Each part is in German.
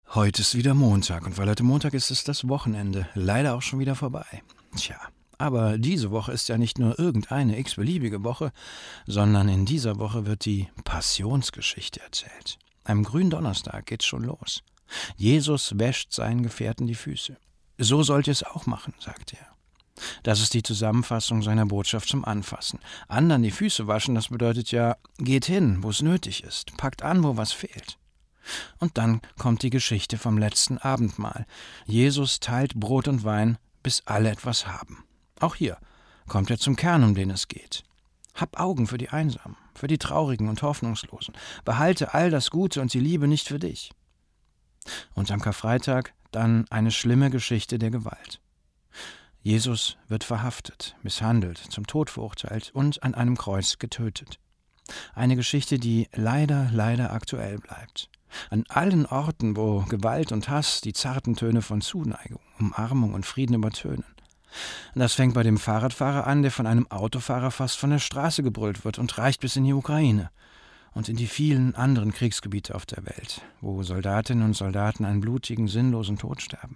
Heute ist wieder Montag und weil heute Montag ist, ist das Wochenende leider auch schon wieder vorbei. Tja, aber diese Woche ist ja nicht nur irgendeine x-beliebige Woche, sondern in dieser Woche wird die Passionsgeschichte erzählt. Am Gründonnerstag geht's schon los. Jesus wäscht seinen Gefährten die Füße. So sollt ihr es auch machen, sagt er. Das ist die Zusammenfassung seiner Botschaft zum Anfassen. Anderen die Füße waschen, das bedeutet ja, geht hin, wo es nötig ist, packt an, wo was fehlt. Und dann kommt die Geschichte vom letzten Abendmahl. Jesus teilt Brot und Wein, bis alle etwas haben. Auch hier kommt er zum Kern, um den es geht. Hab Augen für die Einsamen, für die Traurigen und Hoffnungslosen. Behalte all das Gute und die Liebe nicht für dich. Und am Karfreitag dann eine schlimme Geschichte der Gewalt. Jesus wird verhaftet, misshandelt, zum Tod verurteilt und an einem Kreuz getötet. Eine Geschichte, die leider aktuell bleibt. An allen Orten, wo Gewalt und Hass die zarten Töne von Zuneigung, Umarmung und Frieden übertönen. Das fängt bei dem Fahrradfahrer an, der von einem Autofahrer fast von der Straße gebrüllt wird und reicht bis in die Ukraine und in die vielen anderen Kriegsgebiete auf der Welt, wo Soldatinnen und Soldaten einen blutigen, sinnlosen Tod sterben.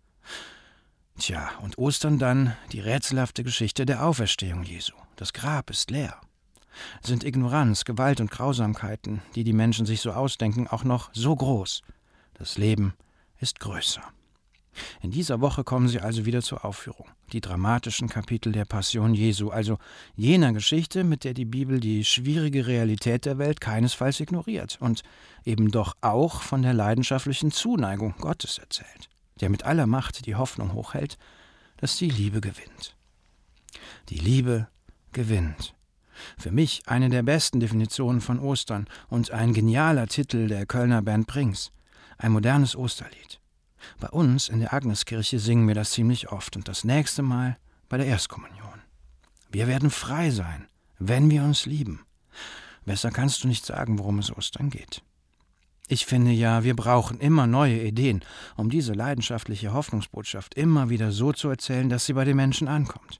Tja, und Ostern dann die rätselhafte Geschichte der Auferstehung Jesu. Das Grab ist leer. Sind Ignoranz, Gewalt und Grausamkeiten, die die Menschen sich so ausdenken, auch noch so groß? Das Leben ist größer. In dieser Woche kommen sie also wieder zur Aufführung. Die dramatischen Kapitel der Passion Jesu, also jener Geschichte, mit der die Bibel die schwierige Realität der Welt keinesfalls ignoriert und eben doch auch von der leidenschaftlichen Zuneigung Gottes erzählt, der mit aller Macht die Hoffnung hochhält, dass die Liebe gewinnt. Die Liebe gewinnt. Für mich eine der besten Definitionen von Ostern und ein genialer Titel der Kölner Band Brings. Ein modernes Osterlied. Bei uns in der Agneskirche singen wir das ziemlich oft und das nächste Mal bei der Erstkommunion. Wir werden frei sein, wenn wir uns lieben. Besser kannst du nicht sagen, worum es Ostern geht. Ich finde ja, wir brauchen immer neue Ideen, um diese leidenschaftliche Hoffnungsbotschaft immer wieder so zu erzählen, dass sie bei den Menschen ankommt.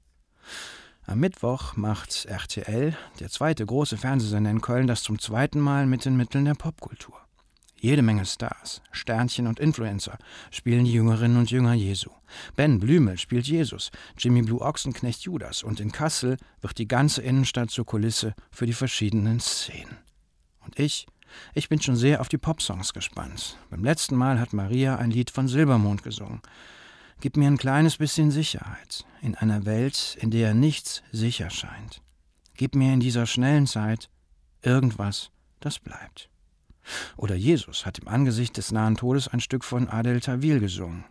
Am Mittwoch macht RTL, der zweite große Fernsehsender in Köln, das zum zweiten Mal mit den Mitteln der Popkultur. Jede Menge Stars, Sternchen und Influencer spielen die Jüngerinnen und Jünger Jesu. Ben Blümel spielt Jesus, Jimmy Blue Ochsenknecht Judas und in Kassel wird die ganze Innenstadt zur Kulisse für die verschiedenen Szenen. Und ich bin schon sehr auf die Popsongs gespannt. Beim letzten Mal hat Maria ein Lied von Silbermond gesungen. Gib mir ein kleines bisschen Sicherheit in einer Welt, in der nichts sicher scheint. Gib mir in dieser schnellen Zeit irgendwas, das bleibt. Oder Jesus hat im Angesicht des nahen Todes ein Stück von Adel Tawil gesungen.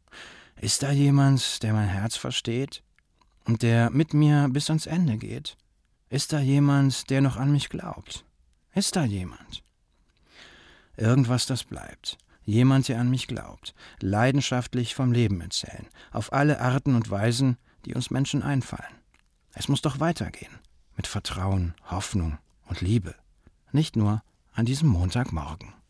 Ist da jemand, der mein Herz versteht und der mit mir bis ans Ende geht? Ist da jemand, der noch an mich glaubt? Ist da jemand? Irgendwas, das bleibt. Jemand, der an mich glaubt, leidenschaftlich vom Leben erzählen, auf alle Arten und Weisen, die uns Menschen einfallen. Es muss doch weitergehen, mit Vertrauen, Hoffnung und Liebe, nicht nur an diesem Montagmorgen.